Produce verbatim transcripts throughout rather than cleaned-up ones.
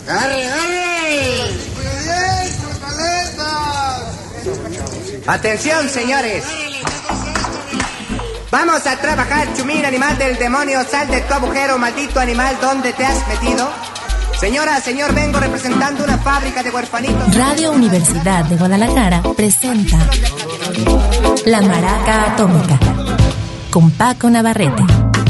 ¡Arre, arre! Atención, señores. Vamos a trabajar, chumín, animal del demonio. Sal de tu agujero, maldito animal. ¿Dónde te has metido? Señora, señor, vengo representando una fábrica de huerfanitos. Radio Universidad de Guadalajara presenta La Maraca Atómica con Paco Navarrete.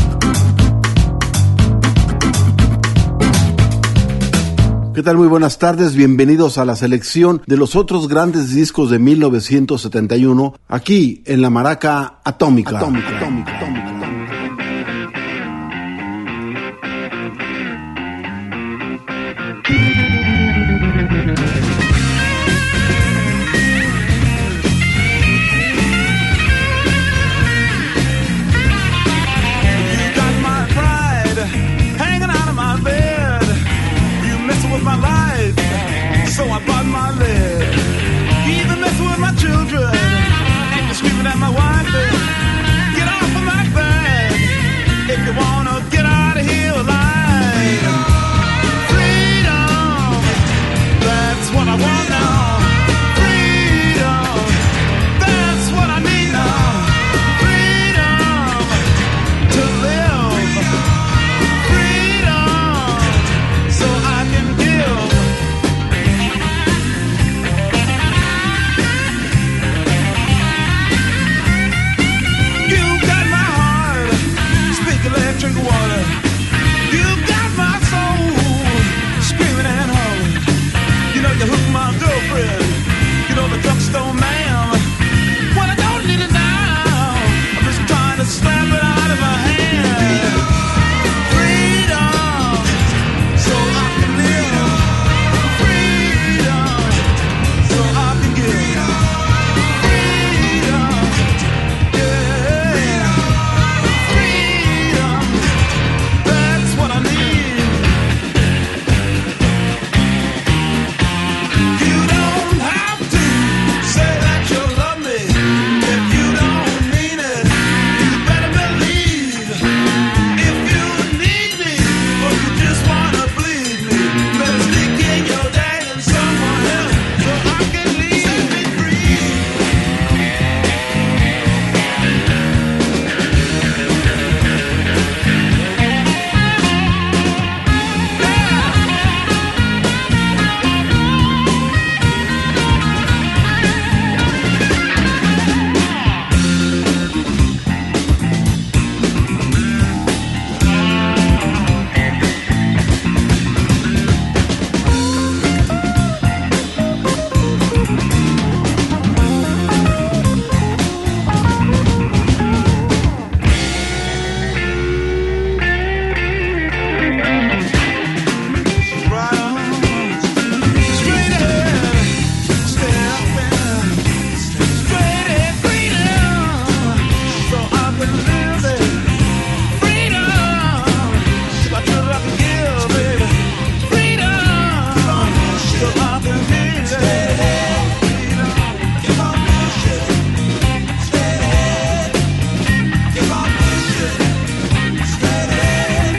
¿Qué tal? Muy buenas tardes, bienvenidos a la selección de los otros grandes discos de mil novecientos setenta y uno, aquí en La Maraca Atómica. Atómica, atómica, atómica. So I bought my leg. You even messing with my children. And you're screaming at my wife. Get off of my back. If you wanna get out of here alive. Freedom. That's what I want now. Freedom. That's what I need now. Freedom. To live. Freedom. So I can give. Drink water. You got my soul screaming and hollering. You know you hooked my girlfriend. You know the drugstore man. Well, I don't need it now. I'm just trying to slap it out of my hand. Freedom, so I can live. Freedom, so I can give. Freedom, yeah. Freedom. That's what I need. You don't have to say that you love me if you don't mean it. You better believe if you need me or you just wanna bleed me. Better stick in your day and someone else so I can leave. Set me free. Right on. Straight ahead. Step in. Straight ahead. Freedom. So I can live it. Freedom. Got your love to give, baby. Freedom. So I can live it. Freedom. Keep on pushing. Straight ahead. Keep on pushing. Straight ahead.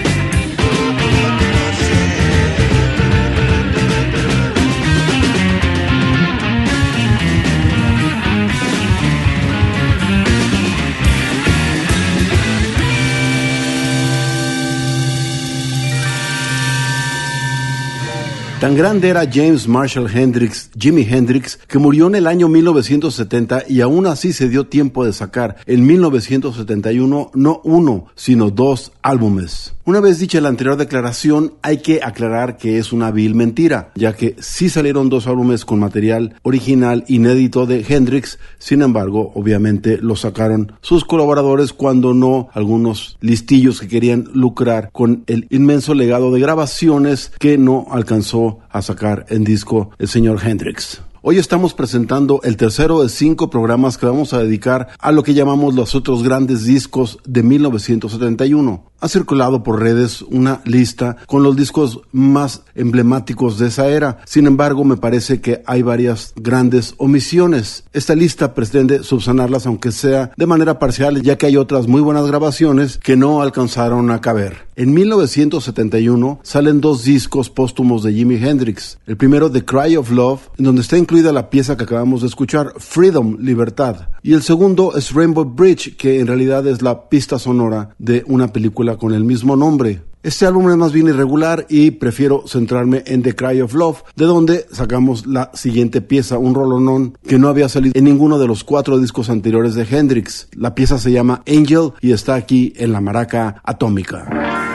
Tan grande era James Marshall Hendrix, Jimi Hendrix, que murió en el año mil novecientos setenta y aún así se dio tiempo de sacar en mil novecientos setenta y uno no uno, sino dos álbumes. Una vez dicha la anterior declaración, hay que aclarar que es una vil mentira, ya que sí salieron dos álbumes con material original inédito de Hendrix, sin embargo, obviamente lo sacaron sus colaboradores cuando no algunos listillos que querían lucrar con el inmenso legado de grabaciones que no alcanzó a sacar en disco el señor Hendrix. Hoy estamos presentando el tercero de cinco programas que vamos a dedicar a lo que llamamos los otros grandes discos de mil novecientos setenta y uno. Ha circulado por redes una lista con los discos más emblemáticos de esa era. Sin embargo, me parece que hay varias grandes omisiones. Esta lista pretende subsanarlas, aunque sea de manera parcial, ya que hay otras muy buenas grabaciones que no alcanzaron a caber. En mil novecientos setenta y uno salen dos discos póstumos de Jimi Hendrix. El primero, The Cry of Love, en donde está incluida la pieza que acabamos de escuchar, Freedom, Libertad. Y el segundo es Rainbow Bridge, que en realidad es la pista sonora de una película con el mismo nombre. Este álbum es más bien irregular y prefiero centrarme en The Cry of Love, de donde sacamos la siguiente pieza, un rolonón que no había salido en ninguno de los cuatro discos anteriores de Hendrix. La pieza se llama Angel y está aquí en La Maraca Atómica.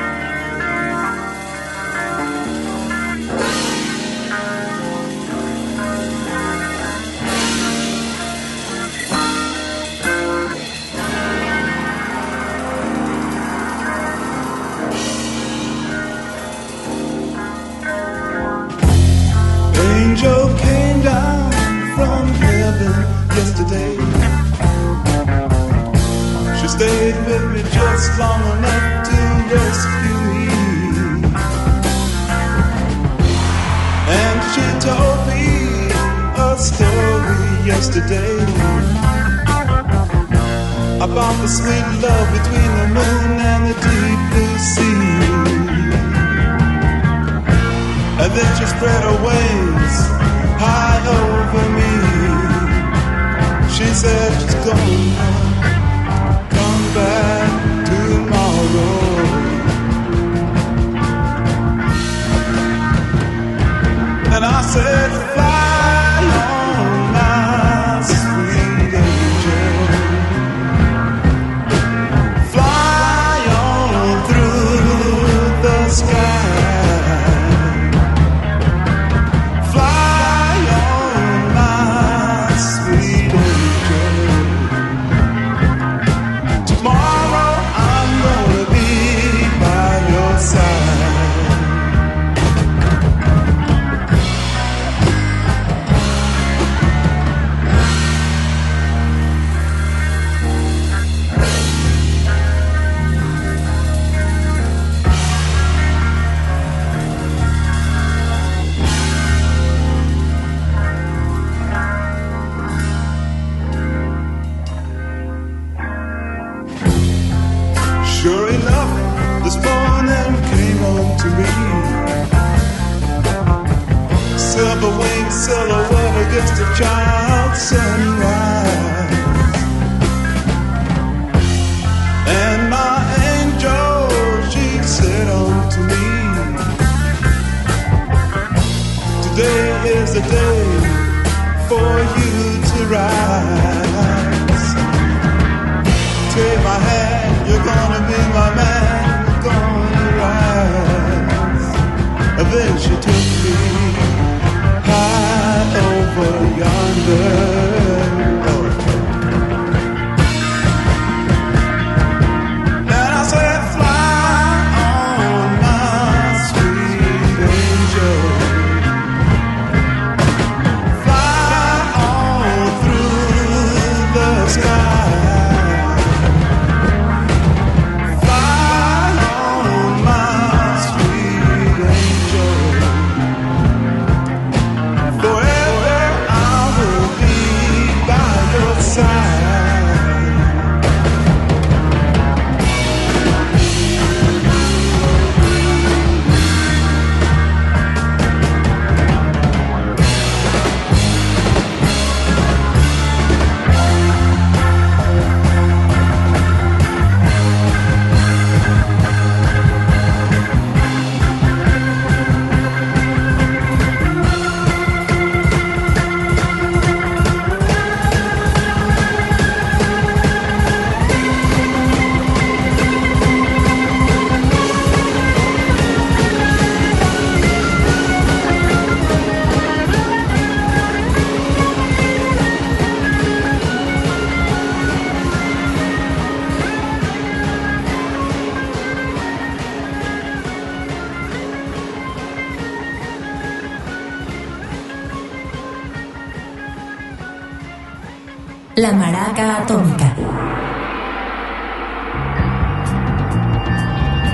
Angel came down from heaven yesterday. She stayed with me just long enough to rescue me. And she told me a story yesterday about the sweet love between the moon and the deep blue sea. And then she spread her wings high over me. She said she's gonna come back tomorrow. And I said, fly on my sweet angel. Fly on through the sky. Sure enough, this morning came home to me. Silver winged silhouette against the child sunrise. And my angel, she said unto me, today is the day for you to rise. Take my hand, you're gonna be my man, you're gonna rise. And then she took me high over yonder. And I said, fly on my sweet angel. Fly on through the sky. La Maraca Atómica.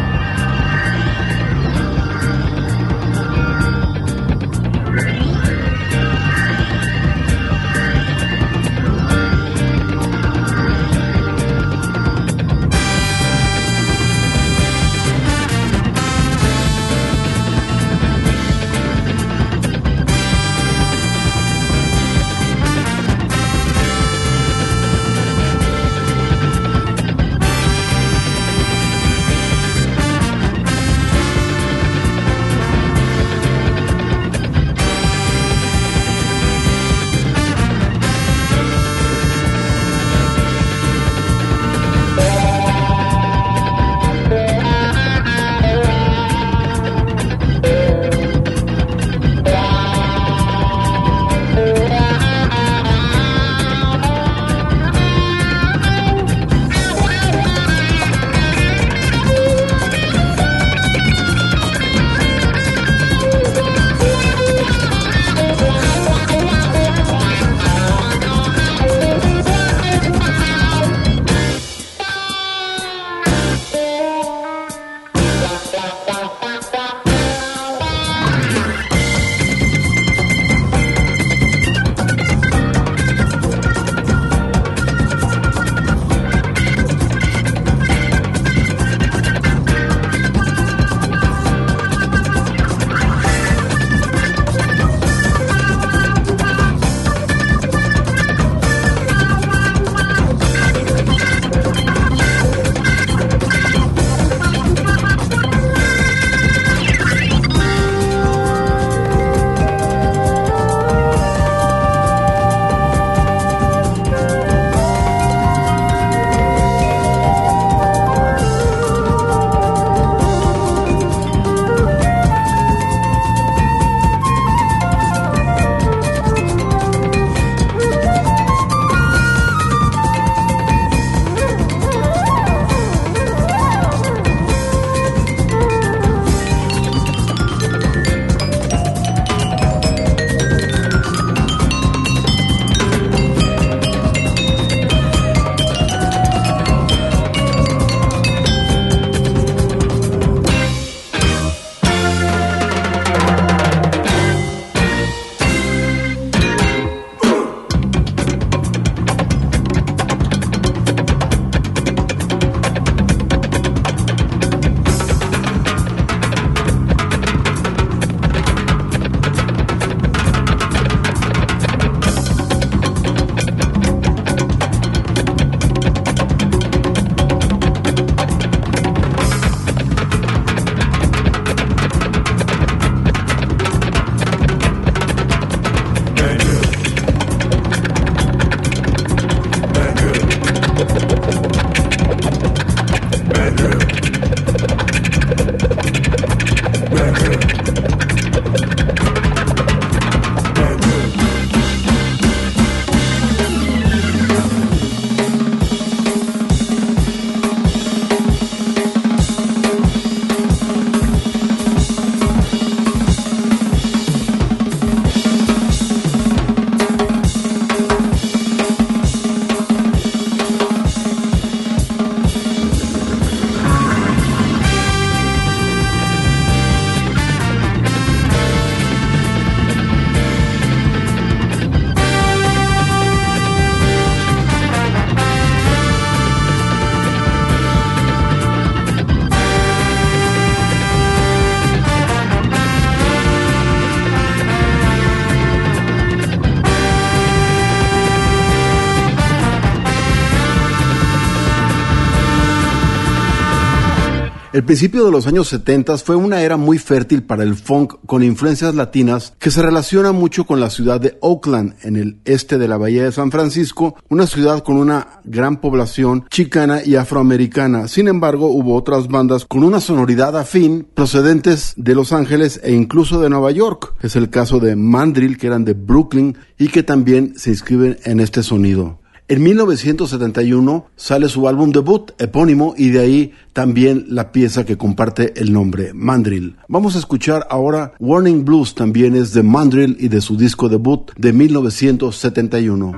El principio de los años setenta fue una era muy fértil para el funk con influencias latinas que se relaciona mucho con la ciudad de Oakland, en el este de la Bahía de San Francisco, una ciudad con una gran población chicana y afroamericana. Sin embargo, hubo otras bandas con una sonoridad afín procedentes de Los Ángeles e incluso de Nueva York. Es el caso de Mandrill, que eran de Brooklyn y que también se inscriben en este sonido. En mil novecientos setenta y uno sale su álbum debut epónimo y de ahí también la pieza que comparte el nombre, Mandrill. Vamos a escuchar ahora Warning Blues, también es de Mandrill y de su disco debut de mil novecientos setenta y uno.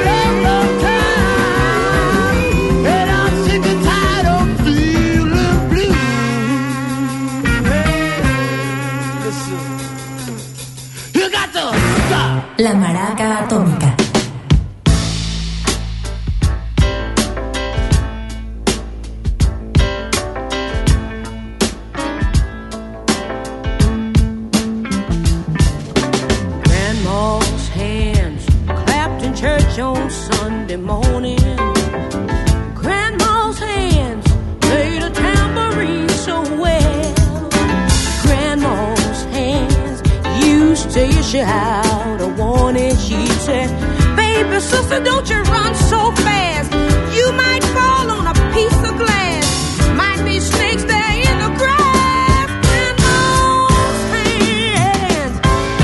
Around, around time, and I'm sick and tired of feeling got to stop. La Maraca Atómica. Grandma's hands clapped in church on Sunday morning. Grandma's hands played a tambourine so well. Grandma's hands used to issue out a warning. She said, baby, sister, don't you run so fast. You might fall on a piece of glass. Might be snakes there in the grass. Grandma's hands.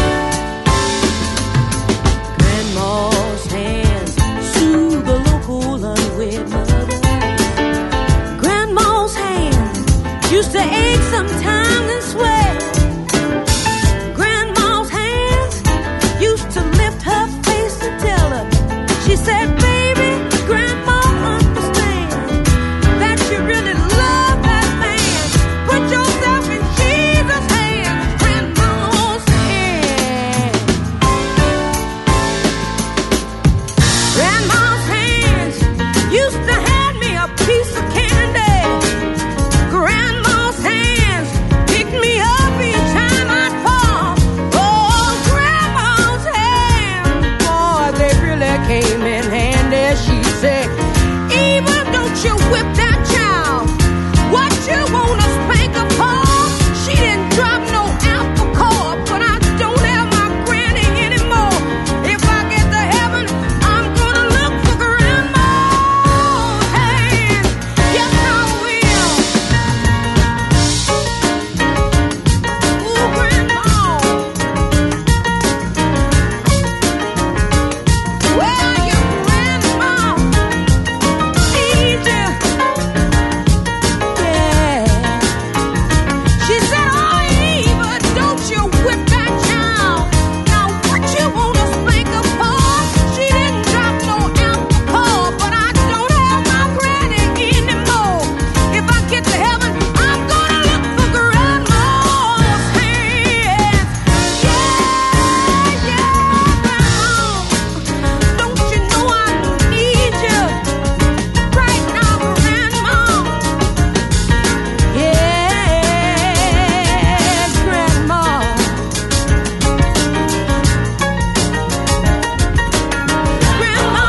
Grandma's hands soothe the local unwed mother. Grandma's hands used to ache sometimes and swell. Grandma's hands used to lift her face and tell her. She said, baby, Grandma understands that you really love that man. Put yourself in Jesus' hands. Grandma's hands. Grandma's hands used to hand me a piece of candy. Grandma's hands picked me up each time I'd fall. Oh, Grandma's hands, boy, they really came in handy. She said, Eva, don't you whip that child. What you wanna spank her for? She didn't drop no apple core, but I don't have my granny anymore. If I get to heaven, I'm gonna look for Grandma's hands. Yes, I will. Ooh, Grandma. Where are you, Grandma? Need you. Yeah. She said, oh, Eva, don't you whip that child. Now, what you wanna spank her for? She didn't drop no apple core, but I don't have my granny anymore. If I get to heaven, I'm gonna look for Grandma's hands. Yeah, yeah, Grandma. Don't you know I need you right now, Grandma? Yeah, Grandma. Grandma.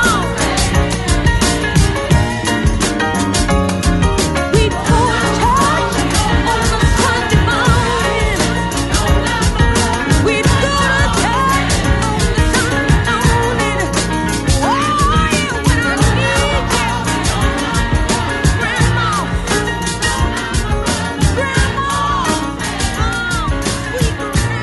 We'd go to church on a Sunday morning. We'd go to church on a Sunday morning. Oh, yeah, when I need you. Grandma. Grandma. Sweet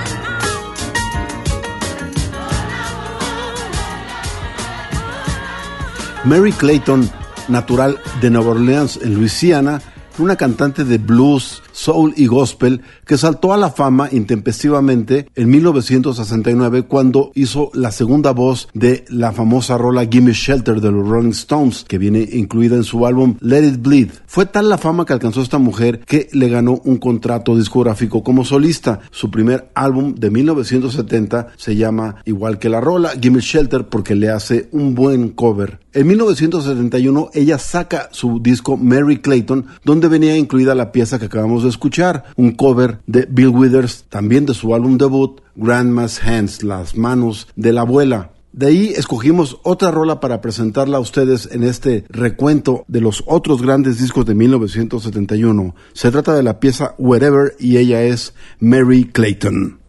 Mary Clayton, natural de Nueva Orleans, en Luisiana, fue una cantante de blues, soul y gospel que saltó a la fama intempestivamente en mil novecientos sesenta y nueve cuando hizo la segunda voz de la famosa rola Gimme Shelter de los Rolling Stones, que viene incluida en su álbum Let It Bleed. Fue tal la fama que alcanzó esta mujer que le ganó un contrato discográfico como solista. Su primer álbum de mil novecientos setenta se llama igual que la rola, Gimme Shelter, porque le hace un buen cover. En mil novecientos setenta y uno ella saca su disco Mary Clayton, donde venía incluida la pieza que acabamos de escuchar, un cover de Bill Withers, también de su álbum debut Grandma's Hands, las manos de la abuela. De ahí escogimos otra rola para presentarla a ustedes en este recuento de los otros grandes discos de mil novecientos setenta y uno. Se trata de la pieza Wherever y ella es Mary Clayton.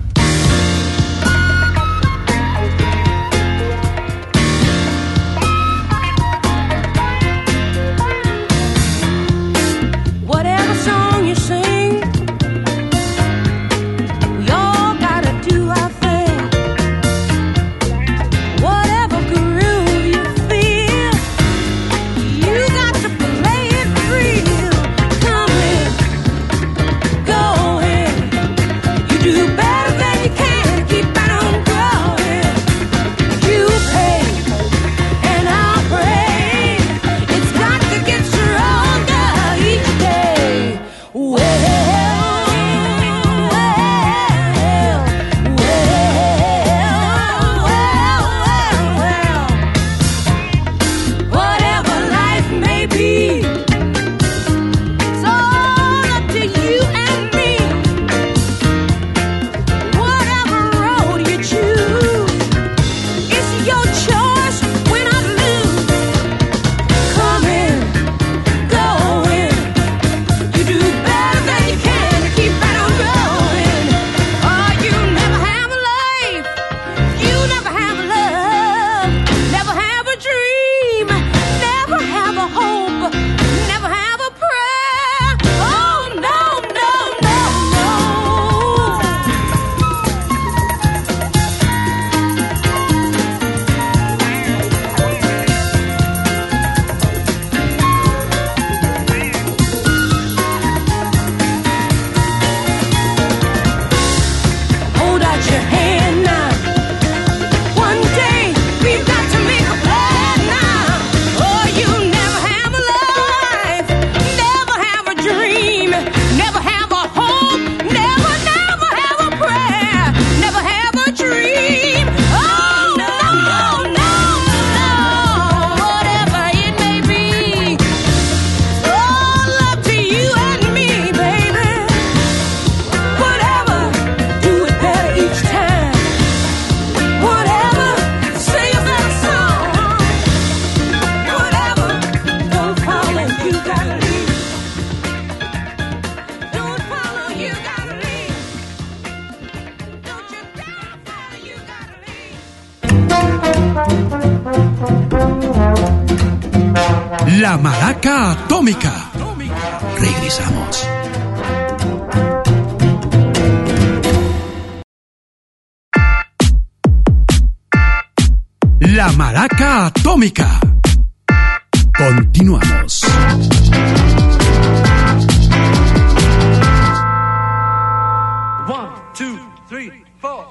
Whatever song you sing, we all gotta do our thing. Whatever groove you feel, you got to play it real. Come in, go in, you do La Maraca Atómica. Regresamos. La Maraca Atómica. Continuamos. One, two, three, four.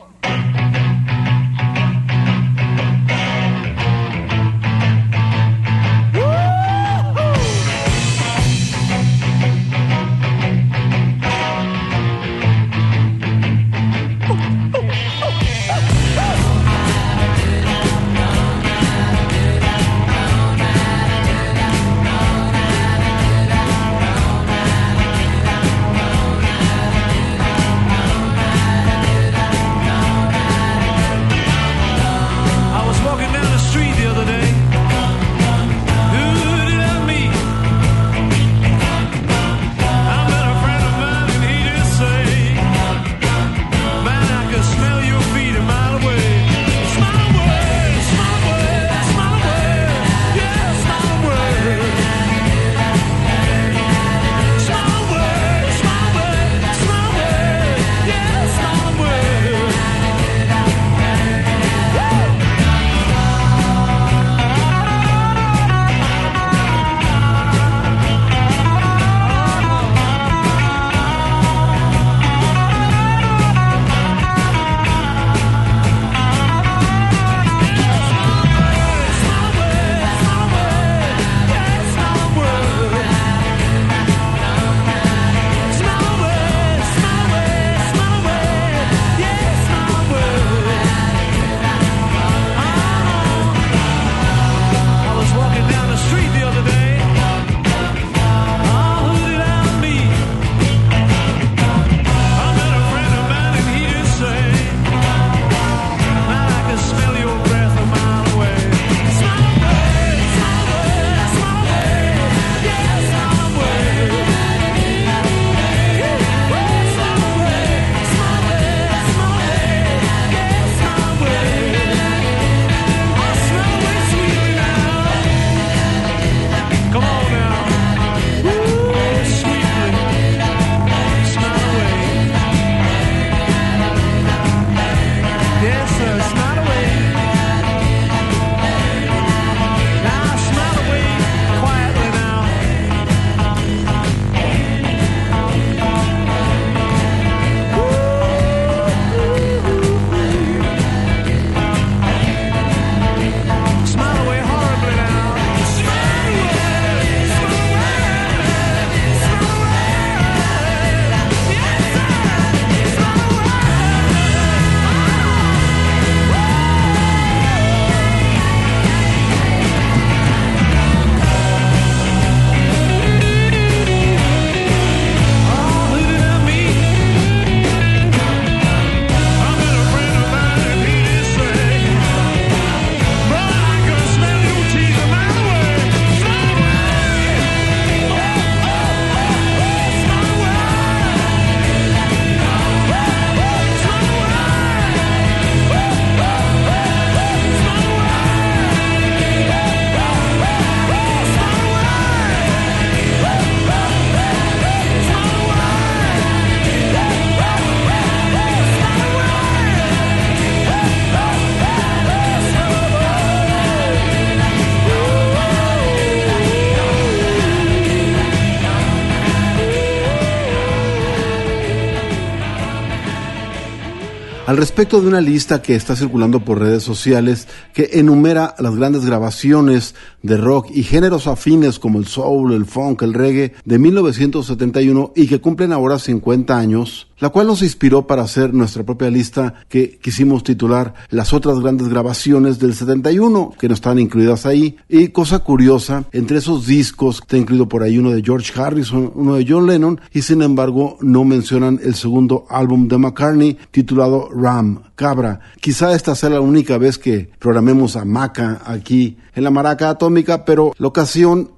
al respecto de una lista que está circulando por redes sociales que enumera las grandes grabaciones de rock y géneros afines como el soul, el funk, el reggae de mil novecientos setenta y uno y que cumplen ahora cincuenta años, la cual nos inspiró para hacer nuestra propia lista que quisimos titular Las otras grandes grabaciones del setenta y uno, que no están incluidas ahí. Y cosa curiosa, entre esos discos está incluido por ahí uno de George Harrison, uno de John Lennon, y sin embargo no mencionan el segundo álbum de McCartney titulado Ram, Cabra. Quizá esta sea la única vez que programemos a Maca aquí en la Maraca Atómica, pero la ocasión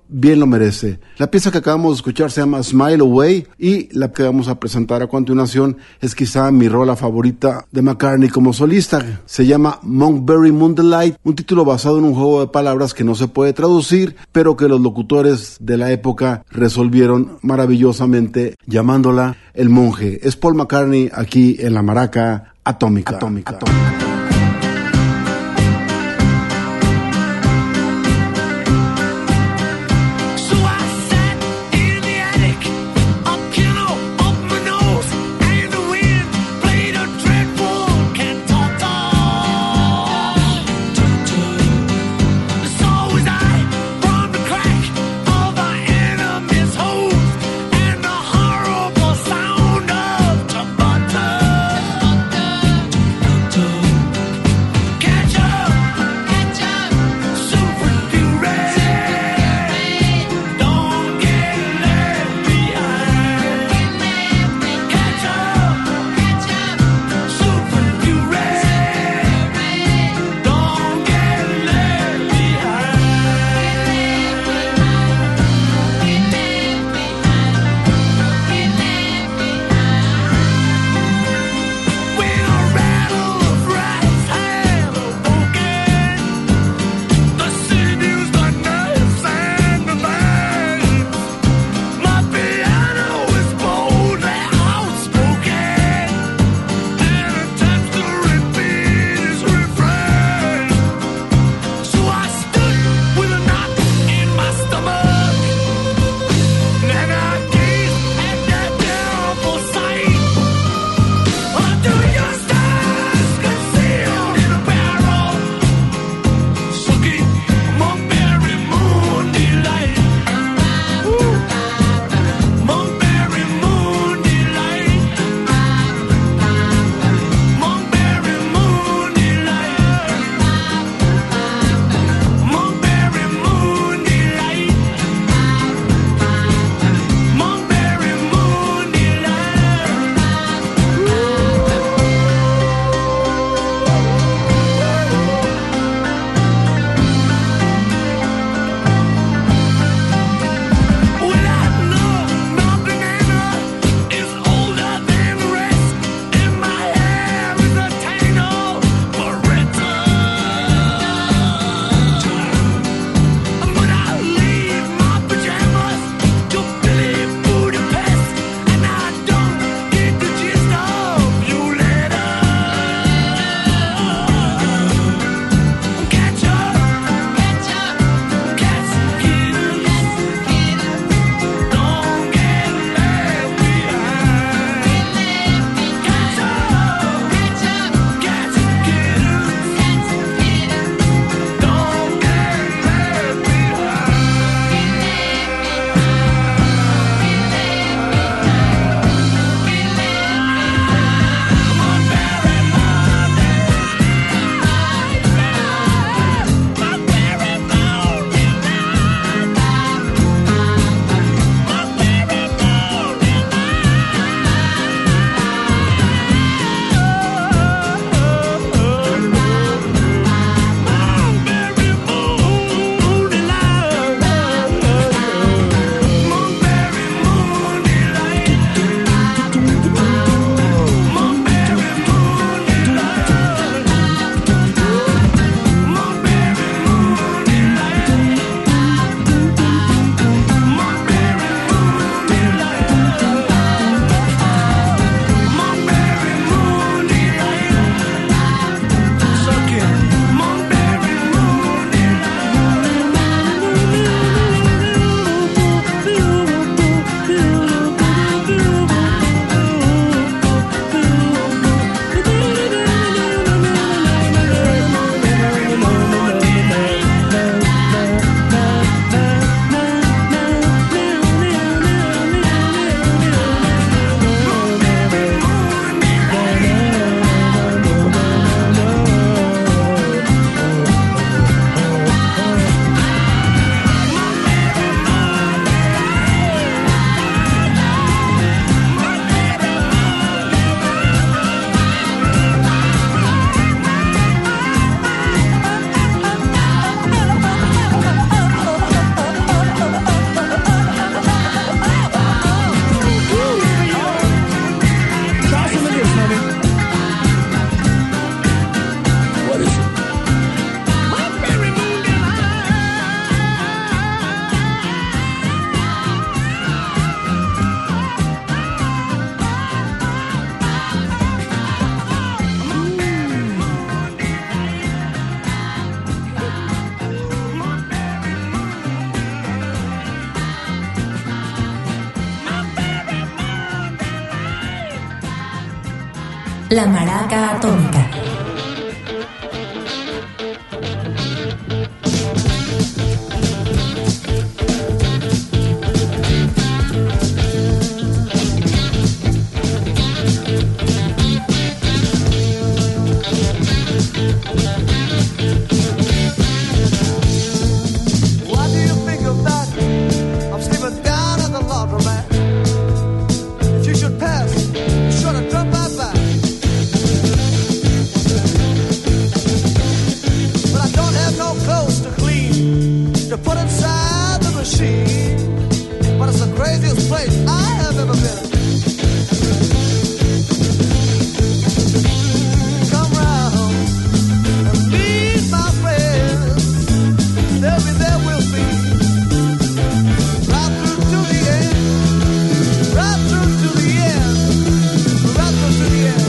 bien lo merece. La pieza que acabamos de escuchar se llama Smile Away y la que vamos a presentar a continuación es quizá mi rola favorita de McCartney como solista. Se llama Monkberry Moonlight, un título basado en un juego de palabras que no se puede traducir, pero que los locutores de la época resolvieron maravillosamente llamándola El Monje. Es Paul McCartney aquí en la Maraca Atómica. Atómica. Atómica. Sound of the butter. La Maraca Atómica. What do you think of that? I'm sleeping down at the laundromat. If you should pass, be sure to drop my back. But I don't have no clothes to clean, to put inside the machine. But it's the craziest place I have ever been. Come round and meet my friends. They'll be there with me. Right through to the end. Right through to the end. Right through to the end.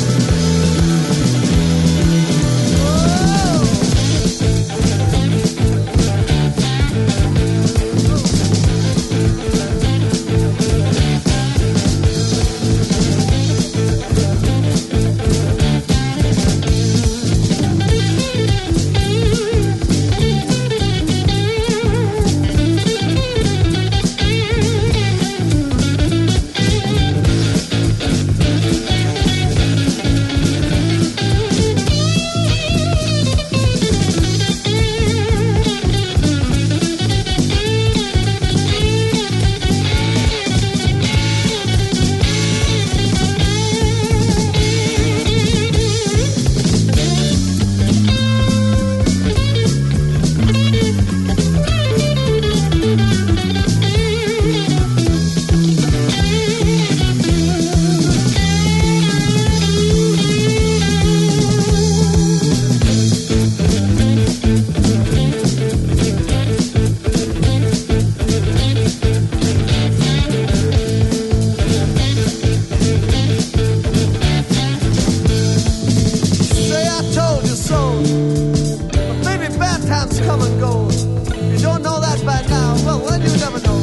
Say I told you so. But maybe bad times come and go. You don't know that by now. Well, then you never know.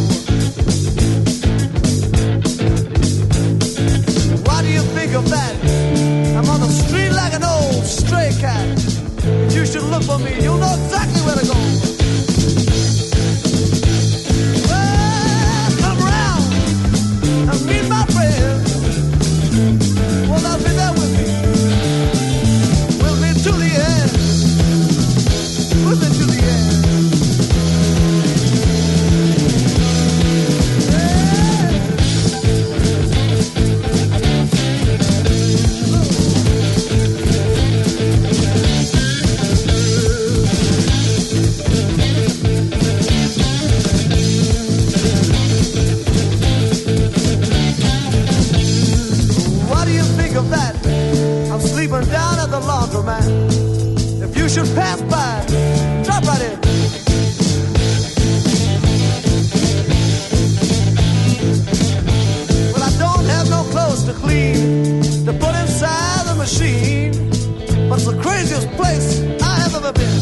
Why do you think of that? I'm on the street like an old stray cat. If you should look for me, you'll know exactly where to go. Well, come round and meet my friends. Well, they'll be there with me. We'll be to the end. We'll be to the end. What do you think of that? I'm sleeping down at the laundromat. If you should pass by, drop right in. Well, I don't have no clothes to clean, to put inside the machine. But it's the craziest place I have ever been.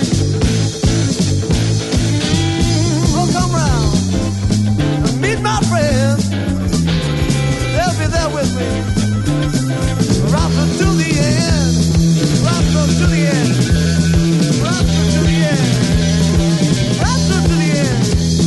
Well, come round and meet my friends. They'll be there with me. Right through to the end. Right through to the end. Right through to the end. Right through to the end.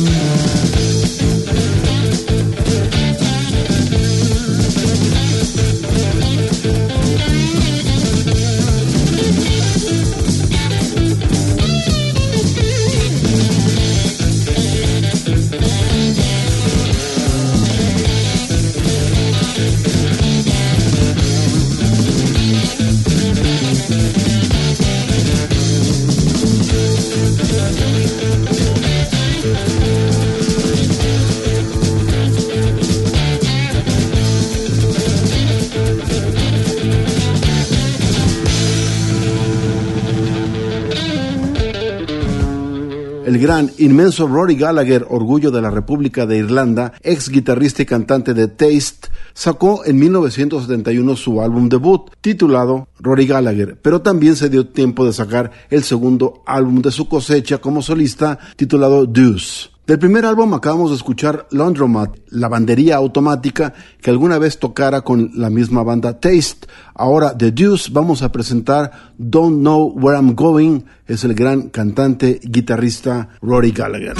El gran, inmenso Rory Gallagher, orgullo de la República de Irlanda, ex guitarrista y cantante de Taste, sacó en mil novecientos setenta y uno su álbum debut, titulado Rory Gallagher, pero también se dio tiempo de sacar el segundo álbum de su cosecha como solista, titulado Deuce. Del primer álbum acabamos de escuchar Laundromat, lavandería automática, que alguna vez tocara con la misma banda Taste. Ahora The Deuce vamos a presentar Don't Know Where I'm Going, es el gran cantante y guitarrista Rory Gallagher.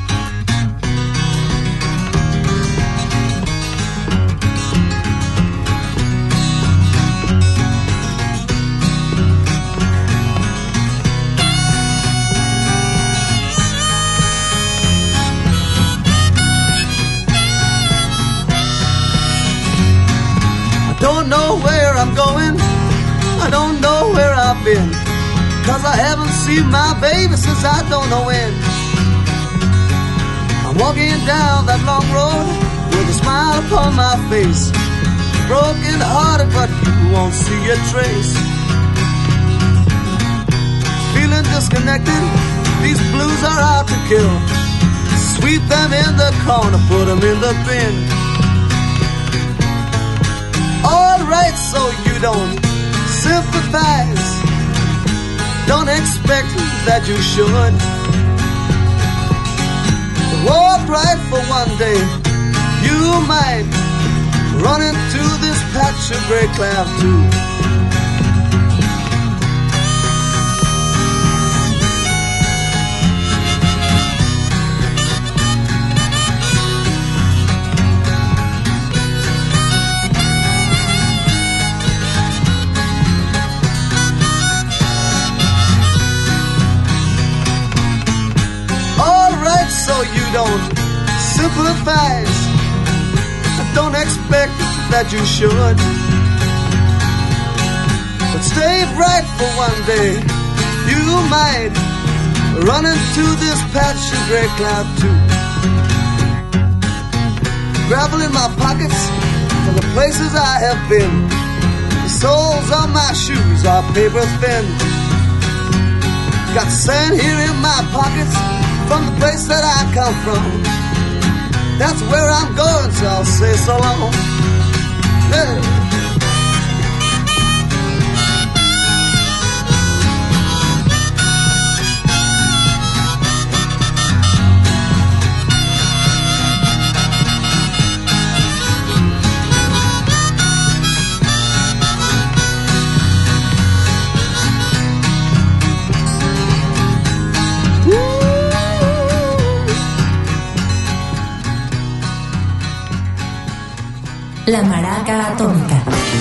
Don't know where I'm going, I don't know where I've been, 'cause I haven't seen my baby since I don't know when. I'm walking down that long road with a smile upon my face, broken hearted but you won't see a trace. Feeling disconnected, these blues are out to kill. Sweep them in the corner, put them in the bin. Alright, so you don't sympathize, don't expect that you should. But walk right for one day, you might run into this patch of gray cloud too. So you don't sympathize, don't expect that you should. But stay bright for one day, you might run into this patch of gray cloud too. Gravel in my pockets for the places I have been, the soles of my shoes are paper thin. Got sand here in my pockets from the place that I come from. That's where I'm going, so I'll say so long. Yeah. La Maraca Atómica.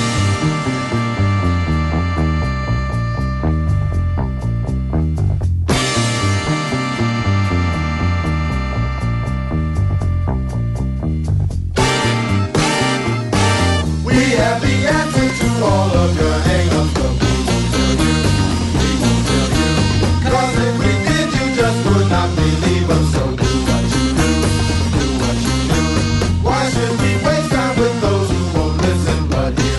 We have the answer to all of your hang-ups, but we won't tell you, we won't tell you. 'Cause if we did, you just would not believe us. So do what you do, do what you do. Why should we waste time with those who won't listen but hear?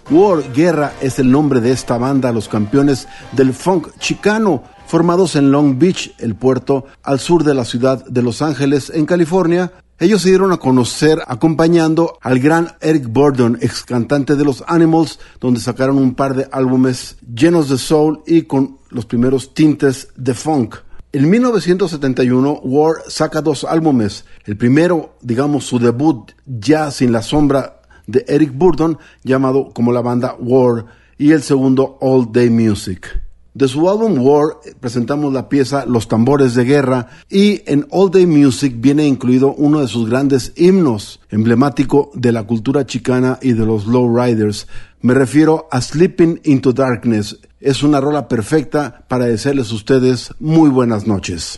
War, Guerra, es el nombre de esta banda, los campeones del funk chicano, formados en Long Beach, el puerto al sur de la ciudad de Los Ángeles, en California. Ellos se dieron a conocer acompañando al gran Eric Burdon, ex cantante de los Animals, donde sacaron un par de álbumes llenos de soul y con los primeros tintes de funk. En mil novecientos setenta y uno, War saca dos álbumes. El primero, digamos, su debut ya sin la sombra de Eric Burdon, llamado como la banda War, y el segundo, All Day Music. De su álbum War presentamos la pieza Los Tambores de Guerra, y en All Day Music viene incluido uno de sus grandes himnos, emblemático de la cultura chicana y de los lowriders. Me refiero a Slipping Into Darkness. Es una rola perfecta para desearles a ustedes muy buenas noches.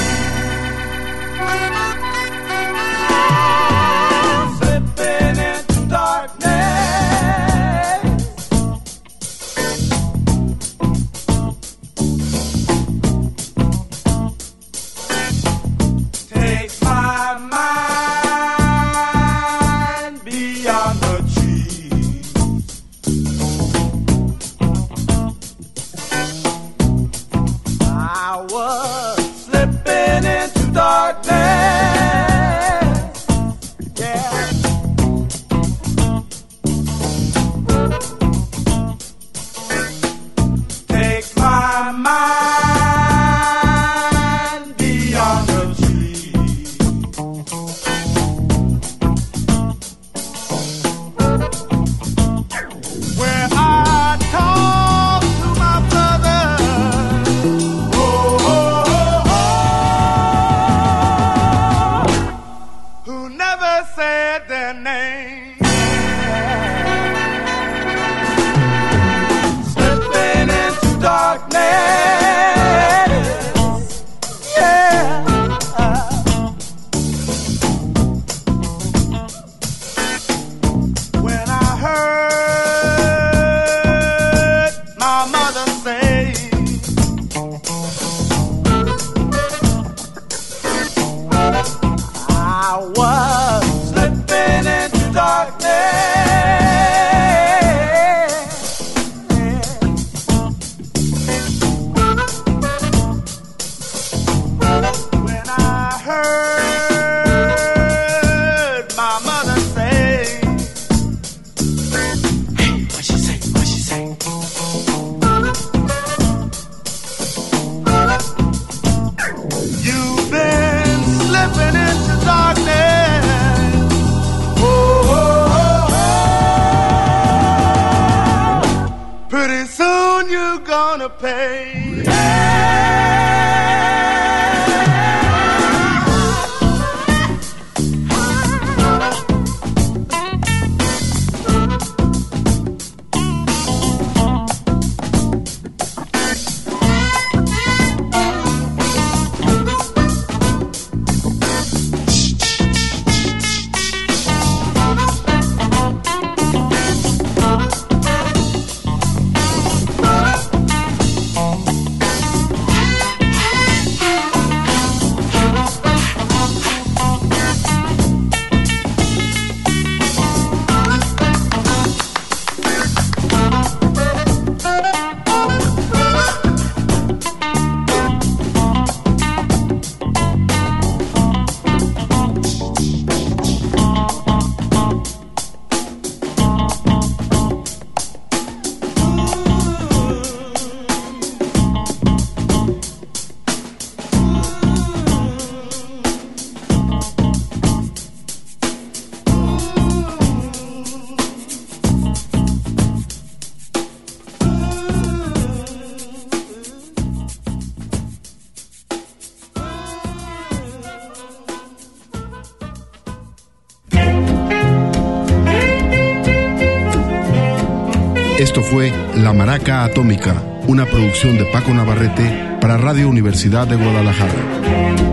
Esto fue La Maraca Atómica, una producción de Paco Navarrete para Radio Universidad de Guadalajara.